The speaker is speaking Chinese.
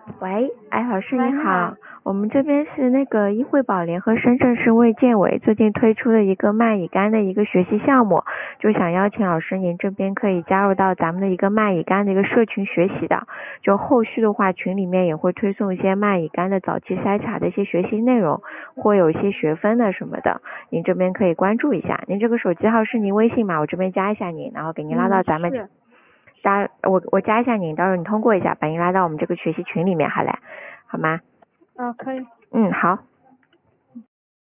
喂，哎，老师喂， 你好， 你好。 我们这边是那个医惠保联合深圳市卫健委最近推出了一个蚂蚁肝的一个学习项目，就想邀请老师您这边可以加入到咱们的一个蚂蚁肝的一个社群学习的，就后续的话群里面也会推送一些蚂蚁肝的早期筛查的一些学习内容，会有一些学分的什么的，您这边可以关注一下。您这个手机号是您微信吗？我这边加一下您，然后给您拉到咱们。 是。 我加一下您，到时候你通过一下，把您拉到我们这个学习群里面，好嘞，好吗？ 可以。 好。